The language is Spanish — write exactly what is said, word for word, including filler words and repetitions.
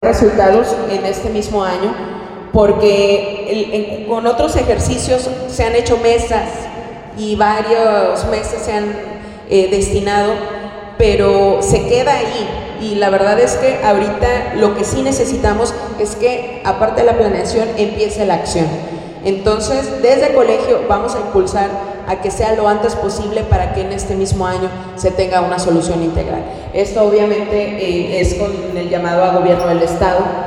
resultados en este mismo año, porque el, en, con otros ejercicios se han hecho mesas y varios meses se han eh, destinado, pero se queda ahí. Y la verdad es que ahorita lo que sí necesitamos es que, aparte de la planeación, empiece la acción. Entonces, desde colegio vamos a impulsar a que sea lo antes posible para que en este mismo año se tenga una solución integral. Esto obviamente eh, es con el llamado a gobierno del Estado.